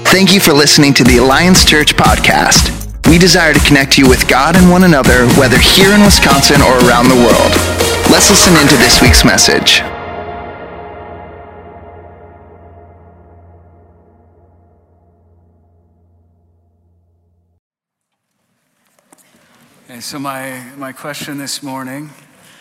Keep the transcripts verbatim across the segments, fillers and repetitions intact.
Thank you for listening to the Alliance Church podcast. We desire to connect you with God and one another, whether here in Wisconsin or around the world. Let's listen into this week's message. Okay, so my, my question this morning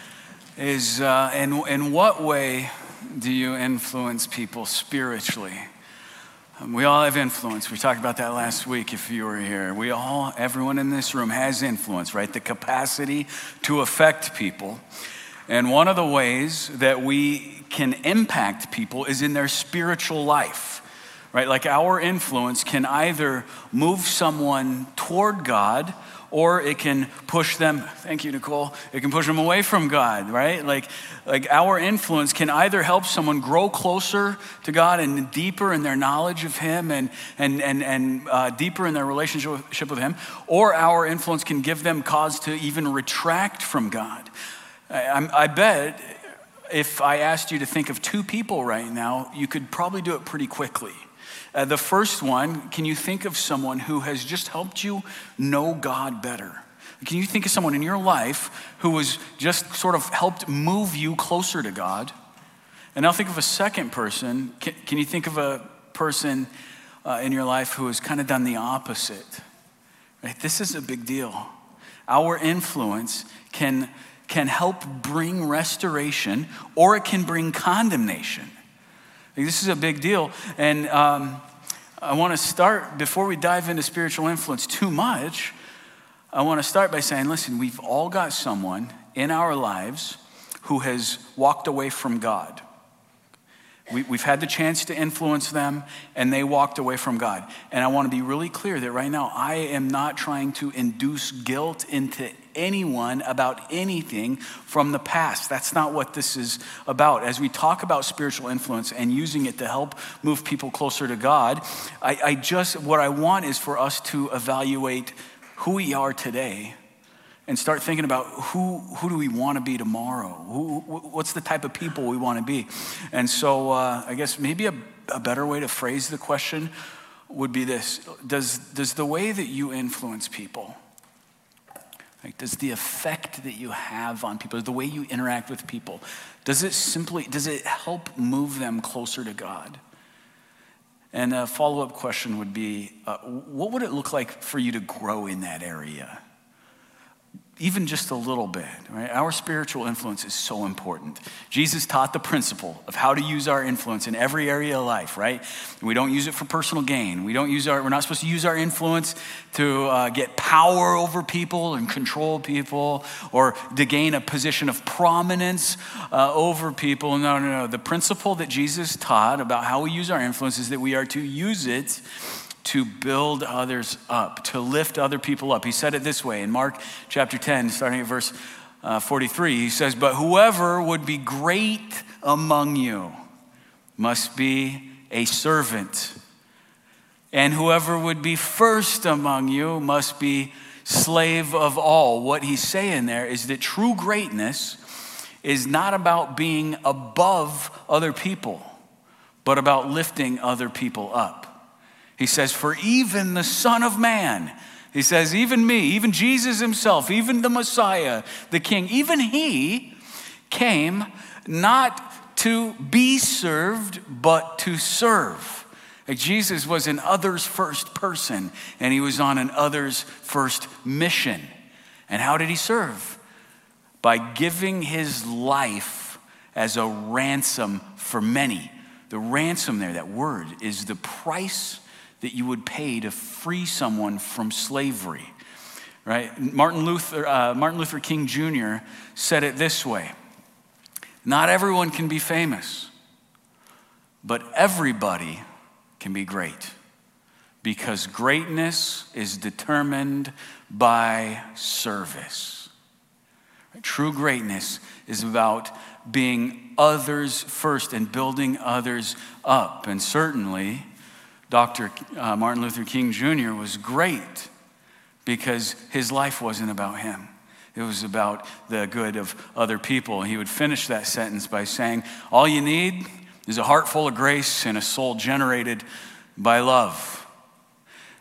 is, uh, in, in what way do you influence people spiritually? Um, we all have influence. We talked about that last week if you were here. We all, everyone in this room has influence, right? The capacity to affect people. And one of the ways that we can impact people is in their spiritual life, right? Like our influence can either move someone toward God, or it can push them, thank you, Nicole, it can push them away from God, right? Like, like our influence can either help someone grow closer to God and deeper in their knowledge of Him and, and, and, and uh, deeper in their relationship with Him, or our influence can give them cause to even retract from God. I, I bet if I asked you to think of two people right now, you could probably do it pretty quickly. Uh, the first one, can you think of someone who has just helped you know God better? Can you think of someone in your life who has just sort of helped move you closer to God? And now think of a second person. Can, can you think of a person uh, in your life who has kind of done the opposite? Right? This is a big deal. Our influence can, can help bring restoration, or it can bring condemnation. This is a big deal, and um, I want to start, before we dive into spiritual influence too much, I want to start by saying, listen, we've all got someone in our lives who has walked away from God. We, we've had the chance to influence them, and they walked away from God. And I want to be really clear that right now, I am not trying to induce guilt into anyone about anything from the past. That's not what this is about. As we talk about spiritual influence and using it to help move people closer to God, I, I just, what I want is for us to evaluate who we are today and start thinking about who who do we want to be tomorrow? Who, what's the type of people we want to be? And so uh, I guess maybe a, a better way to phrase the question would be this. Does, does the way that you influence people, like, does the effect that you have on people, the way you interact with people, does it simply, does it help move them closer to God? And a follow-up question would be, uh, what would it look like for you to grow in that area? Even just a little bit, right? Our spiritual influence is so important. Jesus taught the principle of how to use our influence in every area of life, right? We don't use it for personal gain. We don't use our, we're not supposed to use our influence to uh, get power over people and control people, or to gain a position of prominence uh, over people. No, no, no. The principle that Jesus taught about how we use our influence is that we are to use it to build others up, to lift other people up. He said it this way in Mark chapter ten, starting at verse uh, forty-three. He says, "But whoever would be great among you must be a servant. And whoever would be first among you must be slave of all." What he's saying there is that true greatness is not about being above other people, but about lifting other people up. He says, "For even the Son of Man," he says, even me, even Jesus himself, even the Messiah, the King, even he came not to be served, but to serve. Like, Jesus was an others first person, and he was on an others first mission. And how did he serve? By giving his life as a ransom for many. The ransom there, that word, is the price that you would pay to free someone from slavery, right? Martin Luther, uh, Martin Luther King Junior said it this way: "Not everyone can be famous, but everybody can be great, because greatness is determined by service." True greatness is about being others first and building others up. And certainly, Doctor Uh, Martin Luther King Junior was great because his life wasn't about him. It was about the good of other people. He would finish that sentence by saying, "All you need is a heart full of grace and a soul generated by love."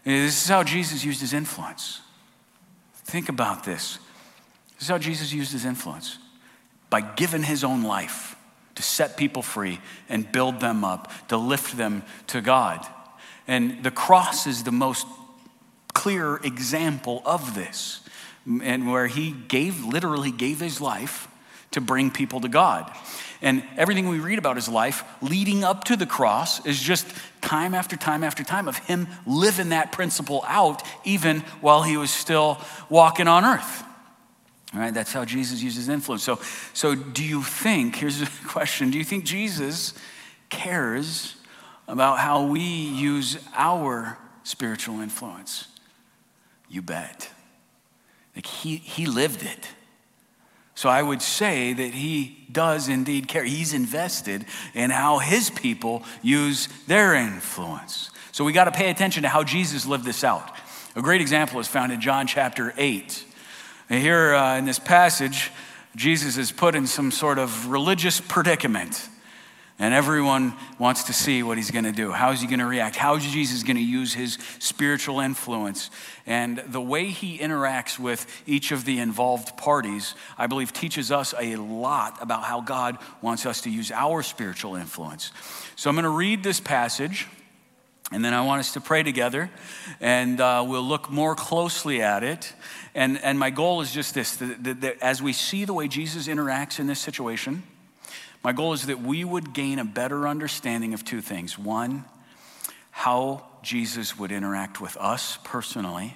This is how Jesus used his influence. Think about this. This is how Jesus used his influence. By giving his own life to set people free and build them up, to lift them to God. And the cross is the most clear example of this, and where he gave, literally gave his life to bring people to God. And everything we read about his life leading up to the cross is just time after time after time of him living that principle out, even while he was still walking on earth. All right, that's how Jesus uses influence. So, so do you think, here's a question, do you think Jesus cares about how we use our spiritual influence? You bet. Like he, he lived it. So I would say that he does indeed care. He's invested in how his people use their influence. So we got to pay attention to how Jesus lived this out. A great example is found in John chapter eight. And here uh, in this passage, Jesus is put in some sort of religious predicament. And everyone wants to see what he's going to do. How is he going to react? How is Jesus going to use his spiritual influence? And the way he interacts with each of the involved parties, I believe, teaches us a lot about how God wants us to use our spiritual influence. So I'm going to read this passage, and then I want us to pray together, and uh, we'll look more closely at it. And, and my goal is just this, that, that, that as we see the way Jesus interacts in this situation, my goal is that we would gain a better understanding of two things. One, how Jesus would interact with us personally.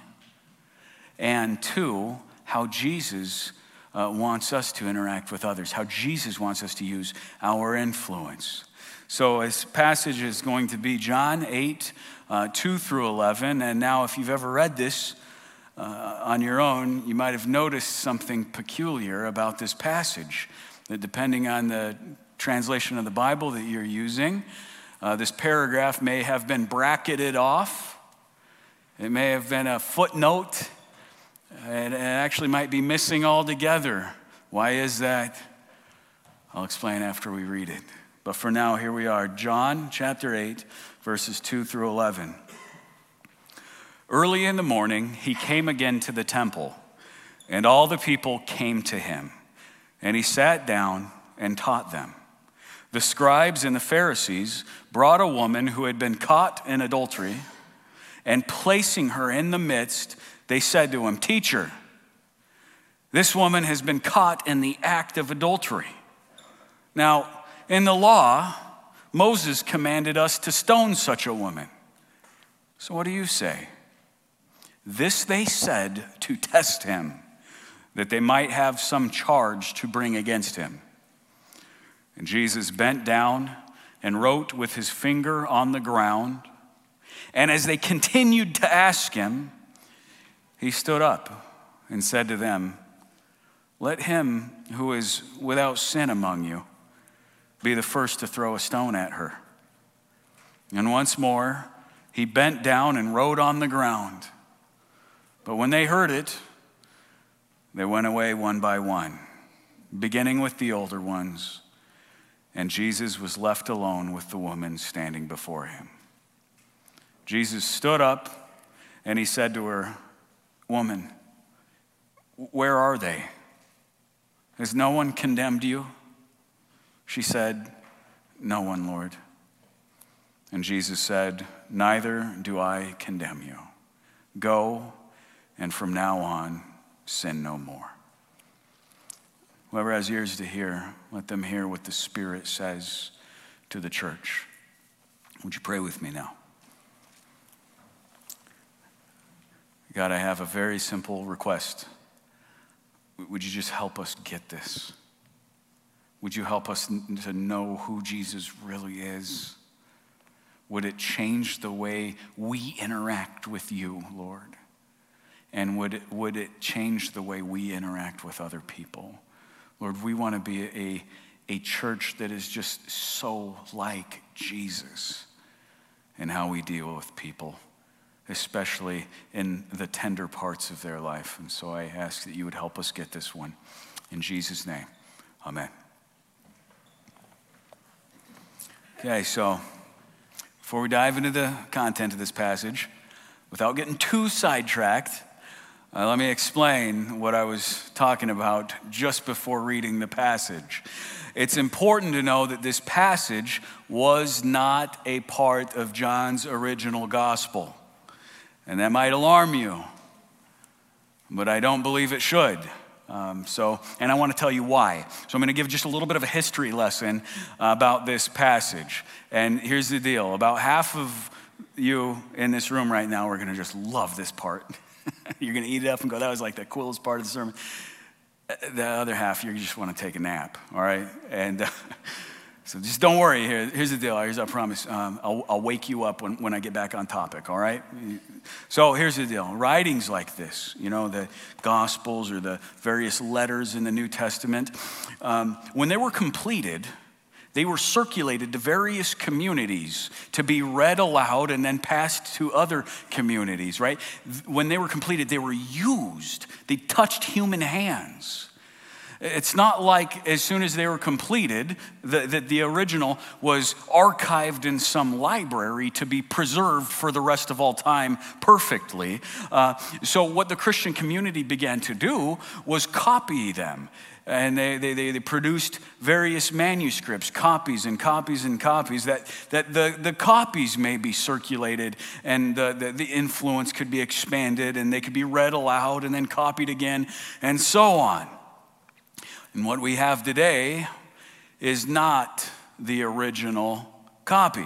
And two, how Jesus uh, wants us to interact with others. How Jesus wants us to use our influence. So this passage is going to be John eight, uh, two through eleven. And now if you've ever read this uh, on your own, you might have noticed something peculiar about this passage. That depending on the translation of the Bible that you're using, uh, this paragraph may have been bracketed off. It may have been a footnote. It actually might be missing altogether. Why is that? I'll explain after we read it. But for now, here we are. John chapter eight, verses two through eleven. Early in the morning, he came again to the temple, and all the people came to him. And he sat down and taught them. The scribes and the Pharisees brought a woman who had been caught in adultery, and placing her in the midst, they said to him, "Teacher, this woman has been caught in the act of adultery. Now, in the law, Moses commanded us to stone such a woman. So what do you say?" This they said to test him, that they might have some charge to bring against him. And Jesus bent down and wrote with his finger on the ground. And as they continued to ask him, he stood up and said to them, "Let him who is without sin among you be the first to throw a stone at her." And once more, he bent down and wrote on the ground. But when they heard it, they went away one by one, beginning with the older ones, and Jesus was left alone with the woman standing before him. Jesus stood up and he said to her, "Woman, where are they? Has no one condemned you?" She said, "No one, Lord." And Jesus said, "Neither do I condemn you. Go, and from now on, sin no more." Whoever has ears to hear, let them hear what the Spirit says to the church. Would you pray with me now? God, I have a very simple request. Would you just help us get this? Would you help us to know who Jesus really is? Would it change the way we interact with you, Lord? And would it, would it change the way we interact with other people? Lord, we want to be a, a church that is just so like Jesus in how we deal with people, especially in the tender parts of their life. And so I ask that you would help us get this one. In Jesus' name, amen. Okay, so before we dive into the content of this passage, without getting too sidetracked, uh, let me explain what I was talking about just before reading the passage. It's important to know that this passage was not a part of John's original gospel. And that might alarm you, but I don't believe it should. Um, so, and I want to tell you why. So I'm going to give just a little bit of a history lesson uh, about this passage. And here's the deal. About half of you in this room right now are going to just love this part. You're going to eat it up and go, that was like the coolest part of the sermon. The other half, you just want to take a nap, all right? And uh, so just don't worry. Here, here's the deal. Here's our promise. Um, I'll, I'll wake you up when, when I get back on topic, all right? So here's the deal. Writings like this, you know, the Gospels or the various letters in the New Testament, um, when they were completed, they were circulated to various communities to be read aloud and then passed to other communities, right? When they were completed, they were used. They touched human hands. It's not like as soon as they were completed, that the, the original was archived in some library to be preserved for the rest of all time perfectly. Uh, so what the Christian community began to do was copy them. And they, they, they produced various manuscripts, copies and copies and copies, that, that the, the copies may be circulated and the, the, the influence could be expanded and they could be read aloud and then copied again and so on. And what we have today is not the original copy,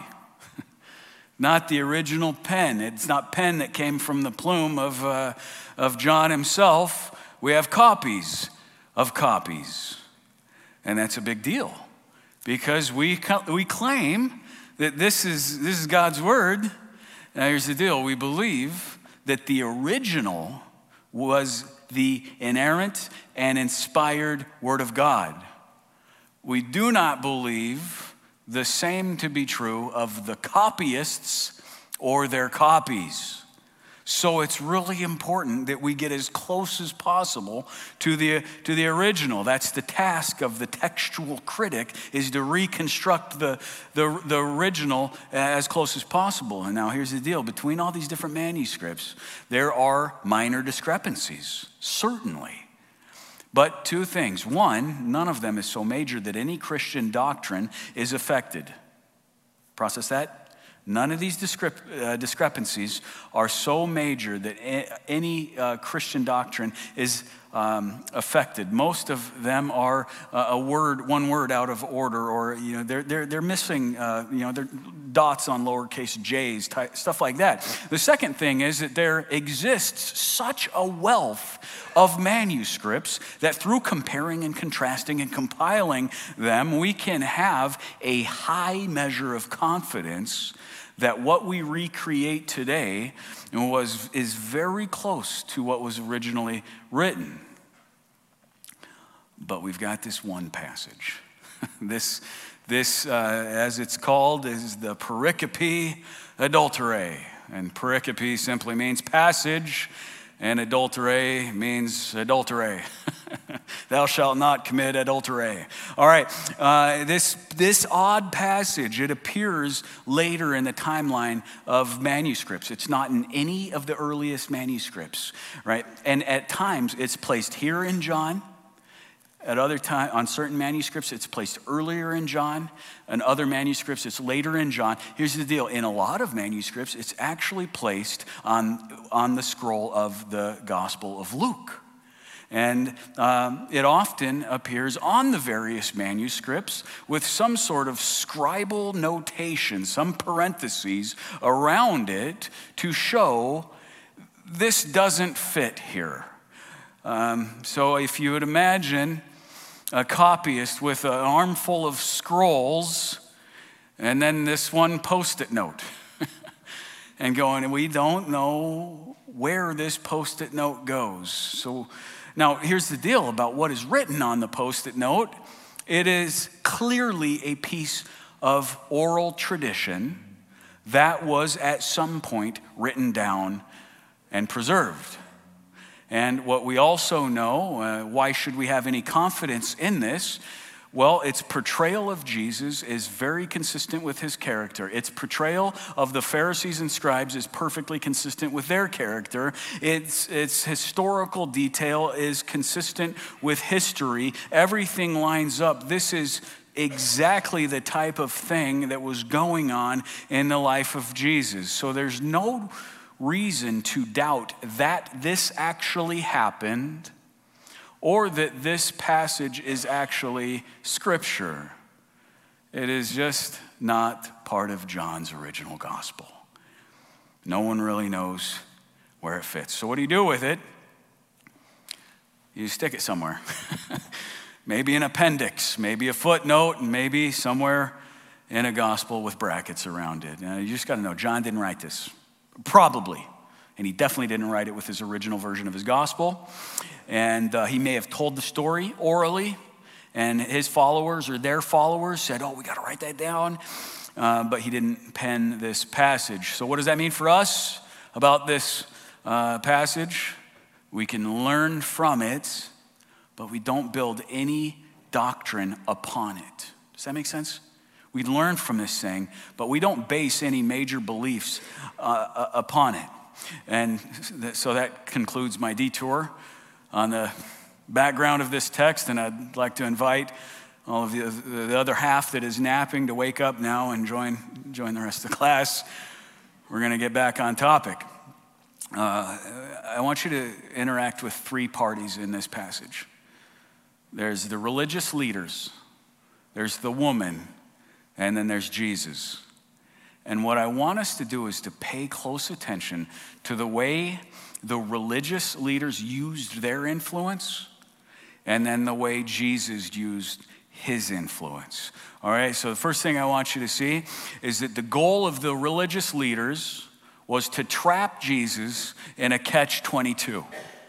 not the original pen. It's not pen that came from the plume of, uh, of John himself. We have copies of copies. And that's a big deal because we we claim that this is this is God's word. Now here's the deal. We believe that the original was the inerrant and inspired word of God. We do not believe the same to be true of the copyists or their copies. So it's really important that we get as close as possible to the, to the original. That's the task of the textual critic, is to reconstruct the, the, the original as close as possible. And now here's the deal. Between all these different manuscripts, there are minor discrepancies, certainly. But two things. One, none of them is so major that any Christian doctrine is affected. Process that? None of these discrep- uh, discrepancies are so major that a- any uh, Christian doctrine is um, affected. Most of them are uh, a word, one word out of order, or you know they're they're they're missing uh, you know they're dots on lowercase j's, type, stuff like that. The second thing is that there exists such a wealth of manuscripts that through comparing and contrasting and compiling them, we can have a high measure of confidence that what we recreate today was is very close to what was originally written. But we've got this one passage. this, this uh, as it's called, is the pericope adulterae. And pericope simply means passage, and adulterae means adulterae. Thou shalt not commit adultery. All right, uh, this, this odd passage, it appears later in the timeline of manuscripts. It's not in any of the earliest manuscripts, right? And at times, it's placed here in John. At other times, on certain manuscripts, it's placed earlier in John. On other manuscripts, it's later in John. Here's the deal. In a lot of manuscripts, it's actually placed on, on the scroll of the Gospel of Luke. And um, it often appears on the various manuscripts with some sort of scribal notation, some parentheses around it to show this doesn't fit here. Um, so if you would imagine a copyist with an armful of scrolls and then this one post-it note and going, we don't know where this post-it note goes. So now, here's the deal about what is written on the Post-it note. It is clearly a piece of oral tradition that was at some point written down and preserved. And what we also know, uh, why should we have any confidence in this? Well, its portrayal of Jesus is very consistent with his character. Its portrayal of the Pharisees and scribes is perfectly consistent with their character. Its, its historical detail is consistent with history. Everything lines up. This is exactly the type of thing that was going on in the life of Jesus. So there's no reason to doubt that this actually happened, or that this passage is actually scripture. It is just not part of John's original gospel. No one really knows where it fits. So what do you do with it? You stick it somewhere. Maybe an appendix, maybe a footnote, and maybe somewhere in a gospel with brackets around it. Now, you just got to know, John didn't write this. Probably. And he definitely didn't write it with his original version of his gospel. And uh, he may have told the story orally, and his followers or their followers said, oh, we got to write that down. Uh, but he didn't pen this passage. So what does that mean for us about this uh, passage? We can learn from it, but we don't build any doctrine upon it. Does that make sense? We learn from this thing, but we don't base any major beliefs uh, upon it. And so that concludes my detour on the background of this text, and I'd like to invite all of the, the other half that is napping to wake up now and join, join the rest of the class. We're going to get back on topic. Uh, I want you to interact with three parties in this passage. There's the religious leaders, there's the woman, and then there's Jesus. And what I want us to do is to pay close attention to the way the religious leaders used their influence, and then the way Jesus used his influence. All right, so the first thing I want you to see is that the goal of the religious leaders was to trap Jesus in a catch twenty-two.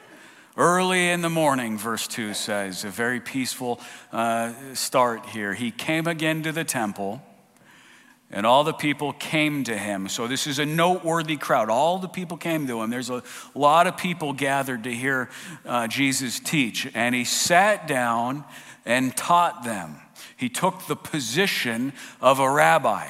Early in the morning, verse two says, a very peaceful uh, start here. He came again to the temple, and all the people came to him. So this is a noteworthy crowd. All the people came to him. There's a lot of people gathered to hear uh, Jesus teach. And he sat down and taught them. He took the position of a rabbi.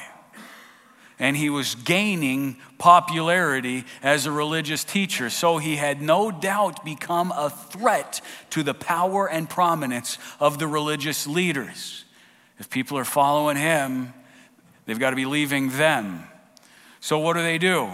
And he was gaining popularity as a religious teacher. So he had no doubt become a threat to the power and prominence of the religious leaders. If people are following him, they've got to be leaving them. So what do they do?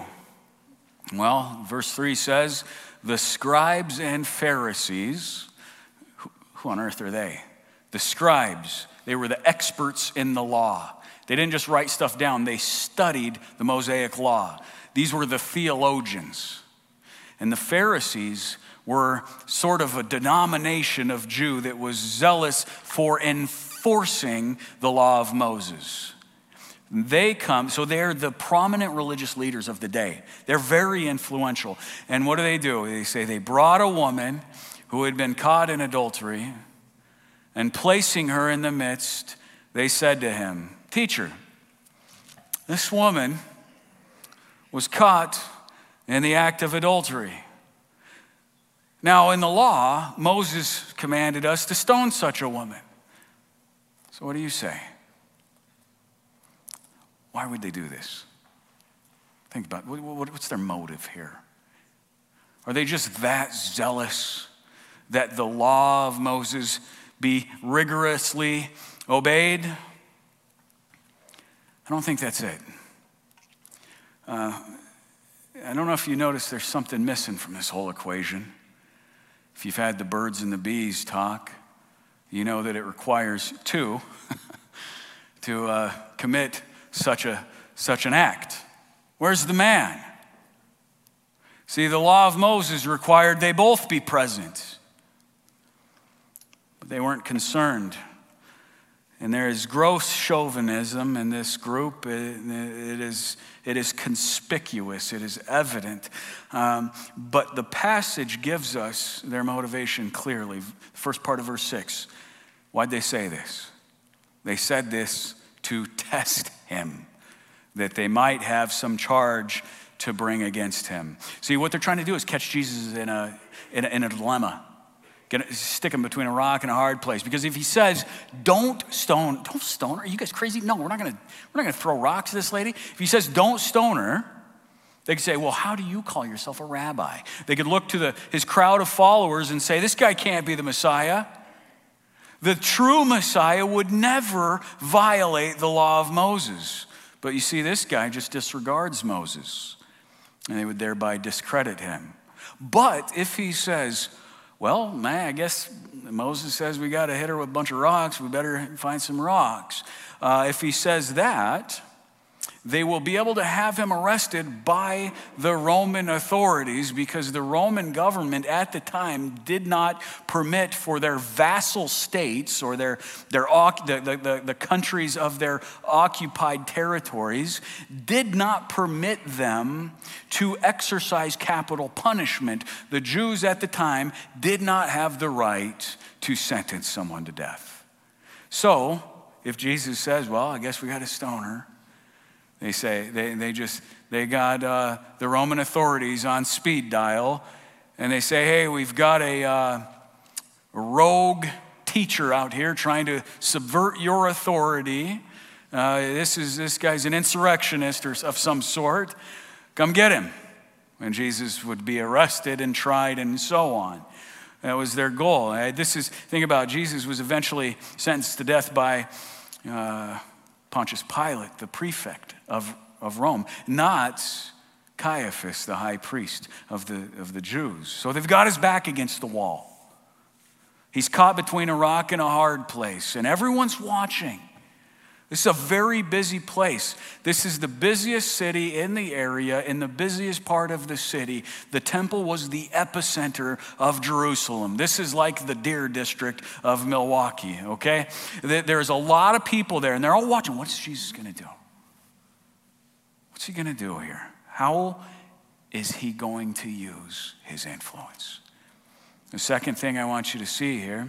Well, verse three says, the scribes and Pharisees, who on earth are they? The scribes, they were the experts in the law. They didn't just write stuff down, they studied the Mosaic law. These were the theologians. And the Pharisees were sort of a denomination of Jew that was zealous for enforcing the law of Moses. They come, so they're the prominent religious leaders of the day. They're very influential. And what do they do? They say they brought a woman who had been caught in adultery, and placing her in the midst, they said to him, Teacher, this woman was caught in the act of adultery. Now, in the law, Moses commanded us to stone such a woman. So what do you say? Why would they do this? Think about it. What's their motive here? Are they just that zealous that the law of Moses be rigorously obeyed? I don't think that's it. Uh, I don't know if you notice there's something missing from this whole equation. If you've had the birds and the bees talk, you know that it requires two to uh, commit such a such an act. Where's the man? See, the law of Moses required they both be present, but they weren't concerned. And there is gross chauvinism in this group. It, it, is, it is conspicuous. It is evident. Um, but the passage gives us their motivation clearly. First part of verse six. Why'd they say this? They said this to test him, that they might have some charge to bring against him. See, what they're trying to do is catch Jesus in a, in a, in a dilemma. Get, stick him between a rock and a hard place. Because if he says, don't stone, don't stone her. Are you guys crazy? No, we're not gonna, we're not gonna throw rocks at this lady. If he says, don't stone her, they could say, well, how do you call yourself a rabbi? They could look to the, his crowd of followers and say, this guy can't be the Messiah. The true Messiah would never violate the law of Moses. But you see, this guy just disregards Moses, and they would thereby discredit him. But if he says, well, man, I guess Moses says we got to hit her with a bunch of rocks. We better find some rocks. Uh, if he says that, they will be able to have him arrested by the Roman authorities, because the Roman government at the time did not permit for their vassal states or their, their the, the, the countries of their occupied territories did not permit them to exercise capital punishment. The Jews at the time did not have the right to sentence someone to death. So if Jesus says, well, I guess we got to stone her, They say, they, they just, they got uh, the Roman authorities on speed dial, and they say, hey, we've got a, uh, a rogue teacher out here trying to subvert your authority. Uh, this is this guy's an insurrectionist or of some sort. Come get him. And Jesus would be arrested and tried and so on. That was their goal. Uh, this is, think about, Jesus was eventually sentenced to death by uh, Pontius Pilate, the prefect of, of Rome, not Caiaphas, the high priest of the, of the Jews. So they've got his back against the wall. He's caught between a rock and a hard place, and everyone's watching. This is a very busy place. This is the busiest city in the area, in the busiest part of the city. The temple was the epicenter of Jerusalem. This is like the Deer District of Milwaukee, okay? There's a lot of people there, and they're all watching. What's Jesus going to do? What's he going to do here? How is he going to use his influence? The second thing I want you to see here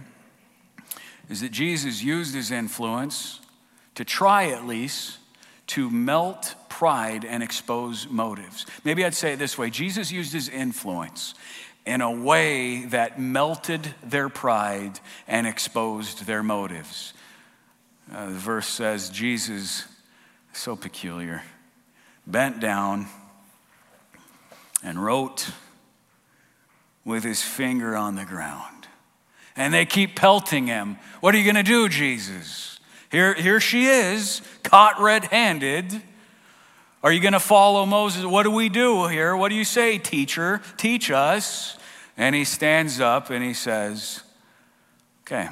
is that Jesus used his influence to try at least to melt pride and expose motives. Maybe I'd say it this way. Jesus used his influence in a way that melted their pride and exposed their motives. Uh, the verse says, Jesus, so peculiar, bent down and wrote with his finger on the ground. And they keep pelting him. What are you going to do, Jesus? Here, here she is, caught red-handed. Are you going to follow Moses? What do we do here? What do you say, teacher? Teach us. And he stands up and he says, okay,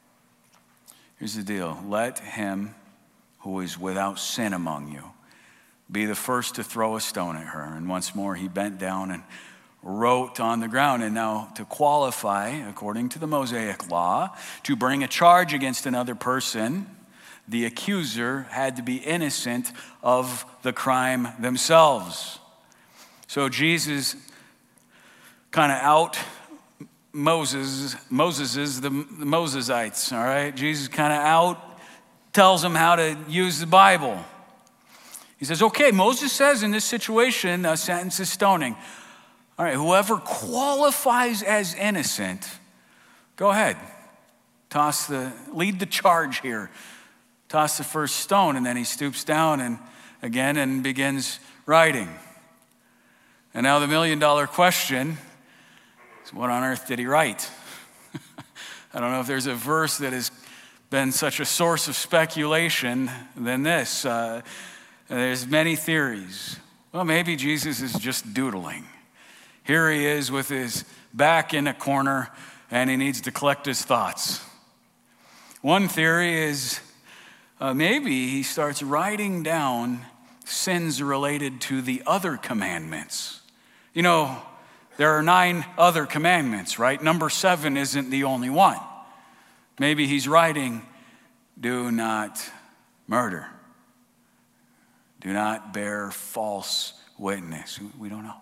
here's the deal. Let him who is without sin among you be the first to throw a stone at her. And once more he bent down and wrote on the ground. And now to qualify, according to the Mosaic law, to bring a charge against another person, the accuser had to be innocent of the crime themselves. So Jesus kind of out Moses, Moses's the Mosesites, all right? Jesus kind of out tells them how to use the Bible. He says, okay, Moses says in this situation, a sentence is stoning. All right, whoever qualifies as innocent, go ahead. Toss the, lead the charge here. Toss the first stone, and then he stoops down and again and begins writing. And now the million dollar question is, what on earth did he write? I don't know if there's a verse that has been such a source of speculation than this. Uh, there's many theories. Well, maybe Jesus is just doodling. Here he is with his back in a corner, and he needs to collect his thoughts. One theory is uh, maybe he starts writing down sins related to the other commandments. You know, there are nine other commandments, right? Number seven isn't the only one. Maybe he's writing, do not murder. Do not bear false witness. We don't know.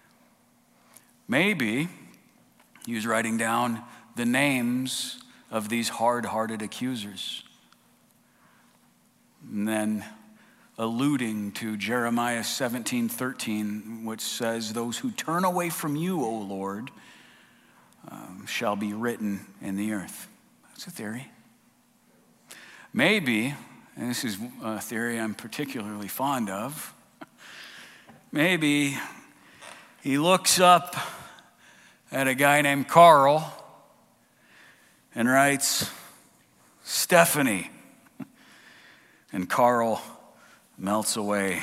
Maybe he was writing down the names of these hard-hearted accusers, and then alluding to Jeremiah seventeen thirteen, which says, those who turn away from you, O Lord, um, shall be written in the earth. That's a theory. Maybe, and this is a theory I'm particularly fond of, maybe he looks up at a guy named Carl and writes, Stephanie. And Carl melts away,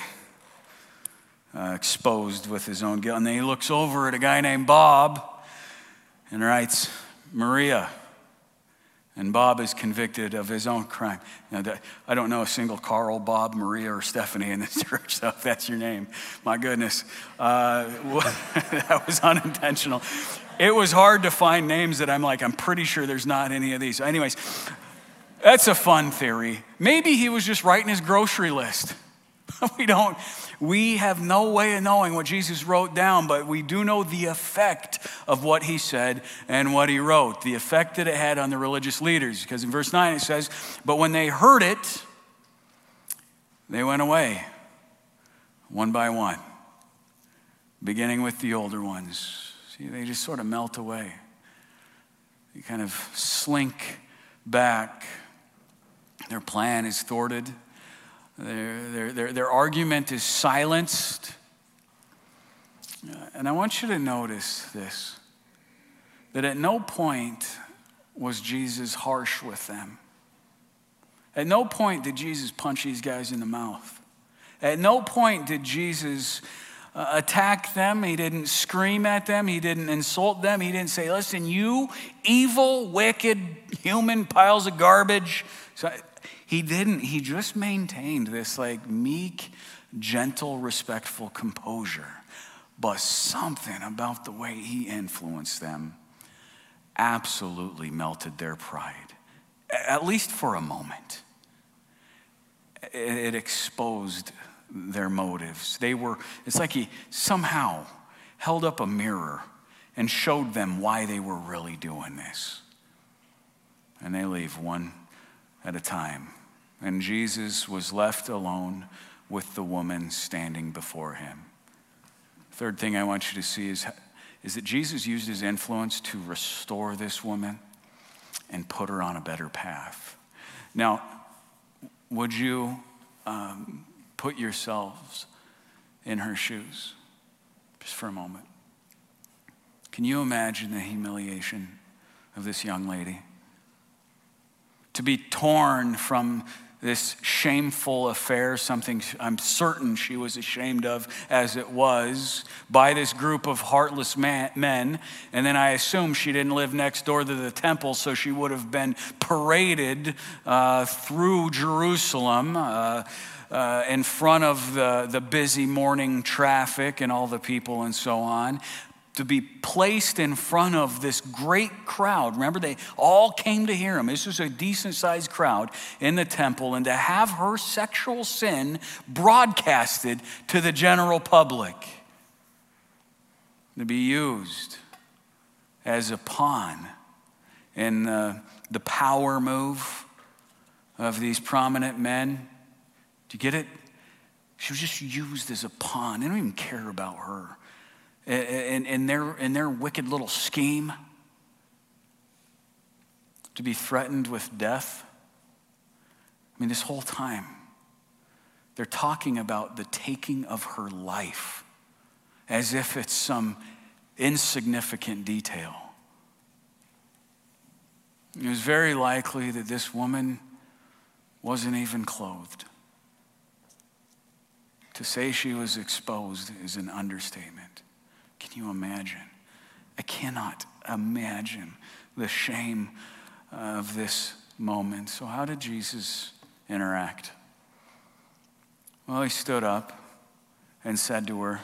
uh, exposed with his own guilt. And then he looks over at a guy named Bob and writes, Maria. And Bob is convicted of his own crime. Now, I don't know a single Carl, Bob, Maria, or Stephanie in this church, so if that's your name, my goodness. Uh, that was unintentional. It was hard to find names that I'm like, I'm pretty sure there's not any of these. Anyways, that's a fun theory. Maybe he was just writing his grocery list. We don't, we have no way of knowing what Jesus wrote down, but we do know the effect of what he said and what he wrote, the effect that it had on the religious leaders. Because in verse nine it says, but when they heard it, they went away, one by one, beginning with the older ones. See, they just sort of melt away. They kind of slink back. Their plan is thwarted. Their, their, their, their argument is silenced. And I want you to notice this, that at no point was Jesus harsh with them. At no point did Jesus punch these guys in the mouth. At no point did Jesus uh, attack them. He didn't scream at them. He didn't insult them. He didn't say, listen, you evil, wicked, human piles of garbage. So, He didn't. He just maintained this like meek, gentle, respectful composure. But something about the way he influenced them absolutely melted their pride, at least for a moment. It exposed their motives. They were, it's like he somehow held up a mirror and showed them why they were really doing this. And they leave one at a time. And Jesus was left alone with the woman standing before him. Third thing I want you to see is, is that Jesus used his influence to restore this woman and put her on a better path. Now, would you um, put yourselves in her shoes just for a moment? Can you imagine the humiliation of this young lady? To be torn from this shameful affair, something I'm certain she was ashamed of as it was, by this group of heartless man, men. And then I assume she didn't live next door to the temple, so she would have been paraded uh, through Jerusalem uh, uh, in front of the, the busy morning traffic and all the people and so on. To be placed in front of this great crowd. Remember, they all came to hear him. This was a decent-sized crowd in the temple. And to have her sexual sin broadcasted to the general public. To be used as a pawn in the, the power move of these prominent men. Do you get it? She was just used as a pawn. They don't even care about her. In, in, their, in their wicked little scheme, to be threatened with death. I mean, this whole time, they're talking about the taking of her life as if it's some insignificant detail. It was very likely that this woman wasn't even clothed. To say she was exposed is an understatement. Can you imagine? I cannot imagine the shame of this moment. So how did Jesus interact? Well, he stood up and said to her,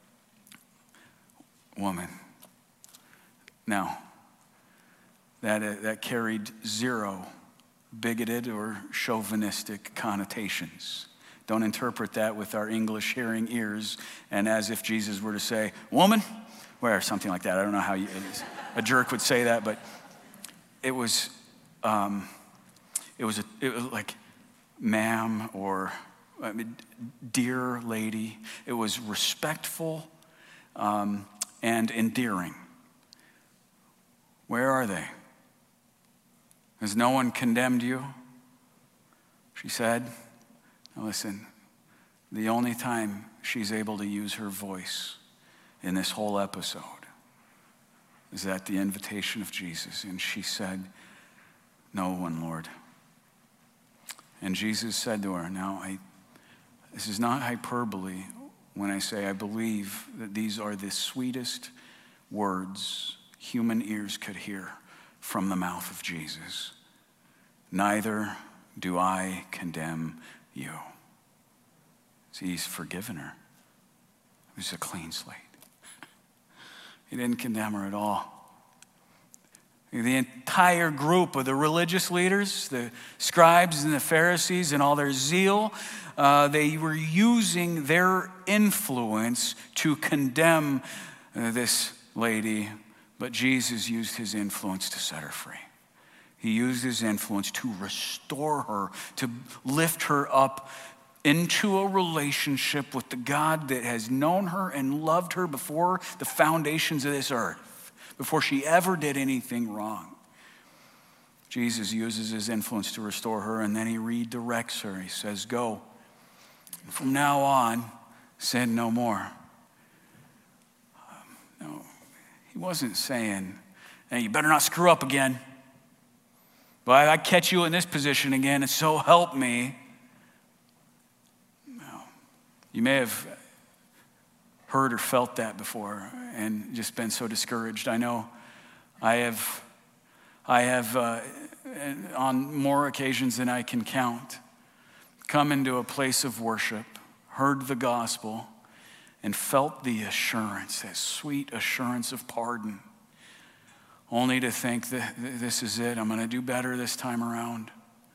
woman. Now, that, uh, that carried zero bigoted or chauvinistic connotations. Don't interpret that with our English hearing ears and as if Jesus were to say, woman, or something like that. I don't know how you, a jerk would say that, but it was, um, it was, a, it was like, ma'am, or I mean, dear lady. It was respectful um, and endearing. Where are they? Has no one condemned you? She said. Now listen, the only time she's able to use her voice in this whole episode is at the invitation of Jesus. And she said, no one, Lord. And Jesus said to her, now I, this is not hyperbole when I say I believe that these are the sweetest words human ears could hear from the mouth of Jesus. Neither do I condemn you. See, he's forgiven her. It was a clean slate. He didn't condemn her at all. The entire group of the religious leaders, the scribes and the Pharisees and all their zeal, uh, they were using their influence to condemn uh, this lady, but Jesus used his influence to set her free. He used his influence to restore her, to lift her up into a relationship with the God that has known her and loved her before the foundations of this earth, before she ever did anything wrong. Jesus uses his influence to restore her, and then he redirects her. He says, go. From now on, sin no more. Um, no, he wasn't saying, hey, you better not screw up again. But I catch you in this position again, and so help me. No. You may have heard or felt that before and just been so discouraged. I know I have, I have uh, on more occasions than I can count, come into a place of worship, heard the gospel, and felt the assurance, that sweet assurance of pardon, only to think that this is it, I'm going to do better this time around,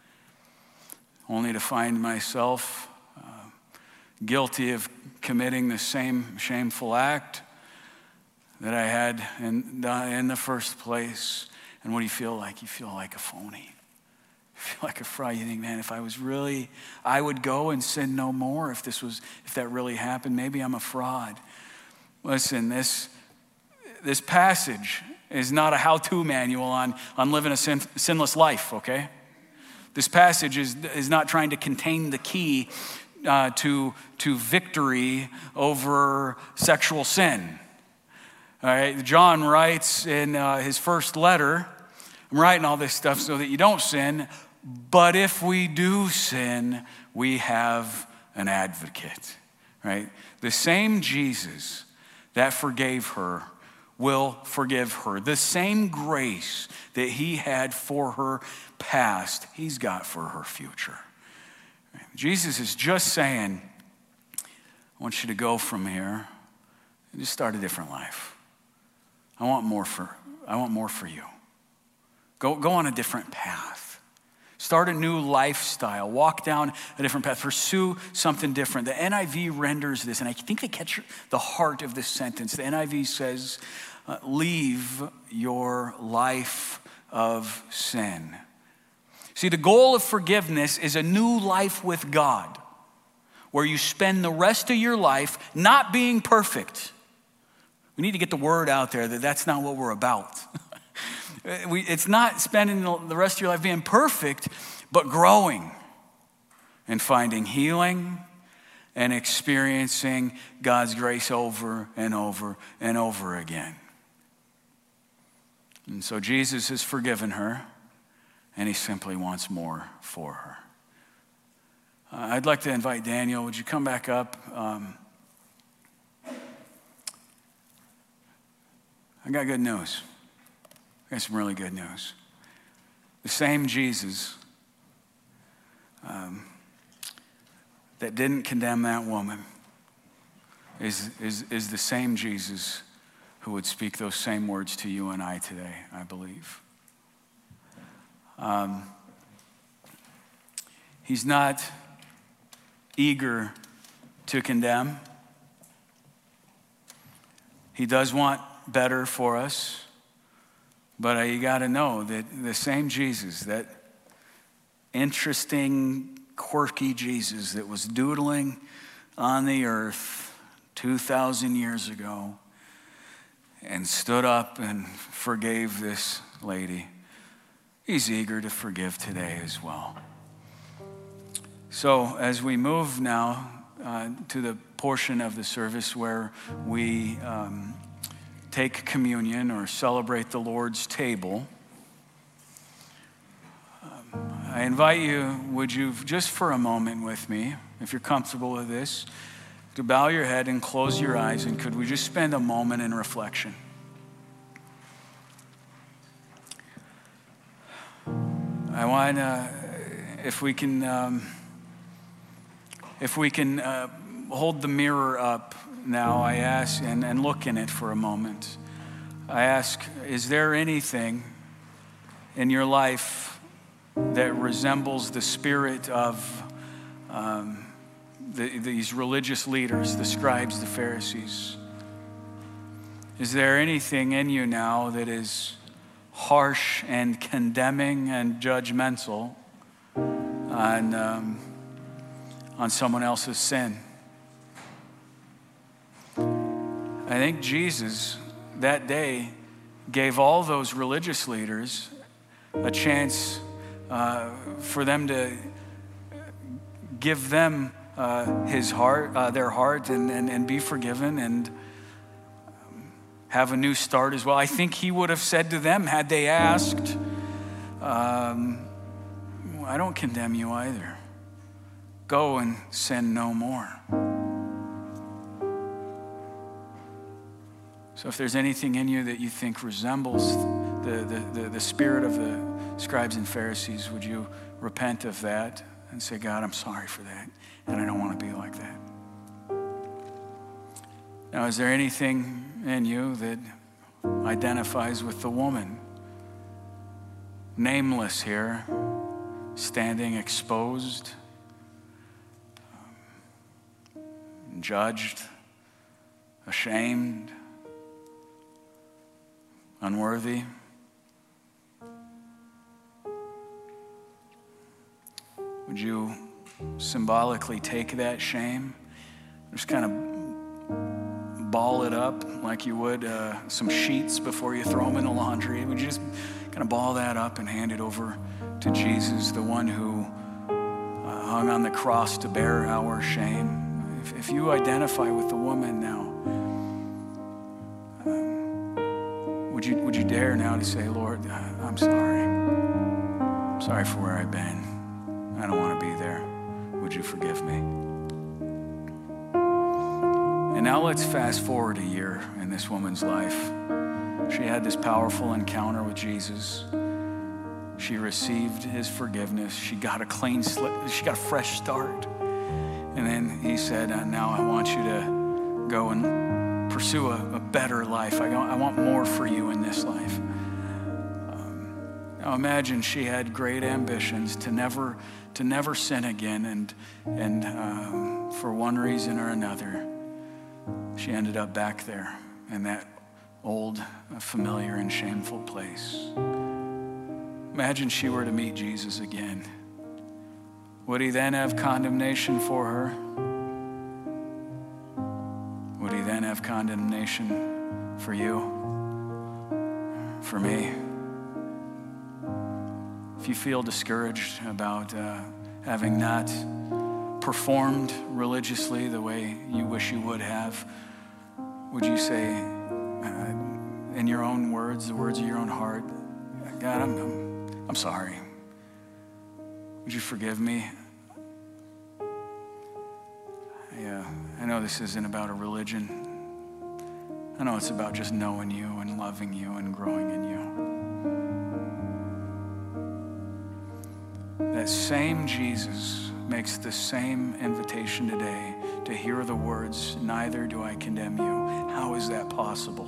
only to find myself uh, guilty of committing the same shameful act that I had in the, in the first place. And what do you feel like? You feel like a phony. You feel like a fraud. You think, man, if I was really, I would go and sin no more if this was, if that really happened. Maybe I'm a fraud. Listen, this, this passage is not a how-to manual on, on living a sin, sinless life, okay? This passage is, is not trying to contain the key uh, to, to victory over sexual sin. All right, John writes in uh, his first letter, I'm writing all this stuff so that you don't sin, but if we do sin, we have an advocate, right? The same Jesus that forgave her will forgive her. The same grace that he had for her past, he's got for her future. Jesus is just saying, I want you to go from here and just start a different life. I want more for, I want more for you. Go, go on a different path. Start a new lifestyle. Walk down a different path. Pursue something different. The N I V renders this, and I think they catch the heart of this sentence. The N I V says, uh, leave your life of sin. See, the goal of forgiveness is a new life with God, where you spend the rest of your life not being perfect. We need to get the word out there that that's not what we're about. we, it's not spending the rest of your life being perfect, but growing and finding healing and experiencing God's grace over and over and over again. And so Jesus has forgiven her, and he simply wants more for her. Uh, I'd like to invite Daniel. Would you come back up? Um, I got good news. I got some really good news. The same Jesus um, that didn't condemn that woman is, is, is the same Jesus who would speak those same words to you and I today, I believe. Um, he's not eager to condemn. He does want better for us, but uh, you got to know that the same Jesus, that interesting, quirky Jesus that was doodling on the earth two thousand years ago, and stood up and forgave this lady. He's eager to forgive today as well. So as we move now uh, to the portion of the service where we um, take communion or celebrate the Lord's table, um, I invite you, would you just for a moment with me, if you're comfortable with this, to bow your head and close your eyes, and could we just spend a moment in reflection? I want to, if we can, um, if we can uh, hold the mirror up now, I ask, and, and look in it for a moment. I ask, is there anything in your life that resembles the spirit of um, the, these religious leaders, the scribes, the Pharisees? Is there anything in you now that is harsh and condemning and judgmental on, um, on someone else's sin? I think Jesus that day gave all those religious leaders a chance uh, for them to give them uh, his heart, uh, their heart, and, and, and be forgiven and have a new start as well. I think he would have said to them, had they asked, um, I don't condemn you either. Go and sin no more. So if there's anything in you that you think resembles the, the, the, the spirit of the scribes and Pharisees, would you repent of that and say, God, I'm sorry for that, and I don't want to be like that. Now, is there anything in you that identifies with the woman, nameless here, standing exposed, um, judged, ashamed, unworthy? Would you symbolically take that shame, just kind of ball it up like you would uh, some sheets before you throw them in the laundry? Would you just kind of ball that up and hand it over to Jesus, the one who uh, hung on the cross to bear our shame? If, if you identify with the woman now, um, would you would you dare now to say, Lord, uh, I'm sorry. I'm sorry for where I've been. I don't want to be there. Would you forgive me? And now let's fast forward a year in this woman's life. She had this powerful encounter with Jesus. She received his forgiveness. She got a clean slate. She got a fresh start. And then he said, uh, now I want you to go and pursue a, a better life. I, I want more for you in this life. Um, now imagine she had great ambitions to never, to never sin again. And, and um, for one reason or another, she ended up back there in that old, familiar, and shameful place. Imagine she were to meet Jesus again. Would he then have condemnation for her? Would he then have condemnation for you? For me? If you feel discouraged about uh, having not performed religiously the way you wish you would have, would you say, uh, in your own words, the words of your own heart, God, I'm, I'm, I'm sorry. Would you forgive me? Yeah, I know this isn't about a religion. I know it's about just knowing you and loving you and growing in you. That same Jesus makes the same invitation today to hear the words, neither do I condemn you. How is that possible?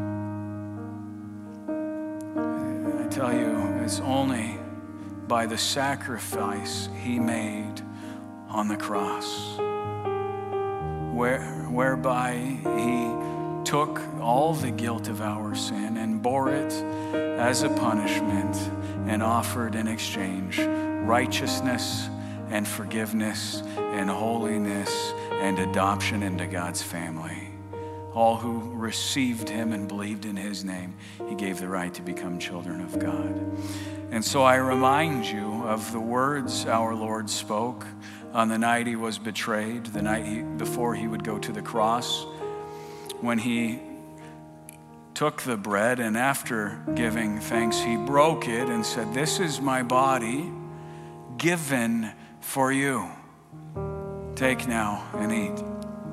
I tell you, it's only by the sacrifice he made on the cross, where, whereby he took all the guilt of our sin and bore it as a punishment and offered in exchange righteousness and forgiveness and holiness and adoption into God's family. all who received him and believed in his name, he gave the right to become children of God. And so I remind you of the words our Lord spoke on the night he was betrayed, the night he, before he would go to the cross, when he took the bread and after giving thanks, he broke it and said, "This is my body given for you. Take now and eat."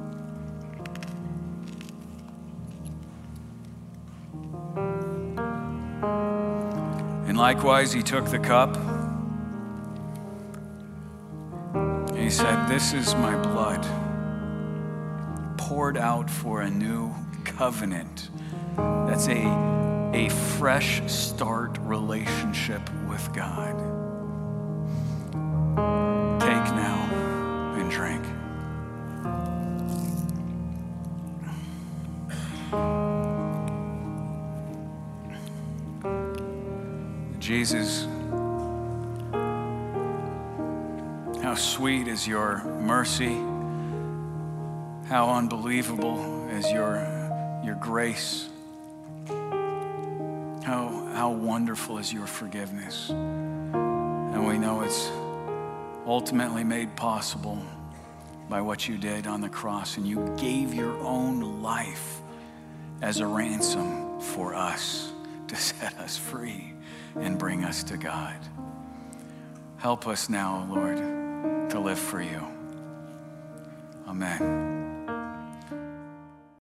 And likewise, he took the cup. And he said, "This is my blood poured out for a new covenant." That's a, a fresh start relationship with God. Take now and drink. Jesus, how sweet is your mercy. How unbelievable is your, your grace. How, how wonderful is your forgiveness. And we know it's ultimately made possible by what you did on the cross. And you gave your own life as a ransom for us to set us free and bring us to God. Help us now, Lord, to live for you. Amen.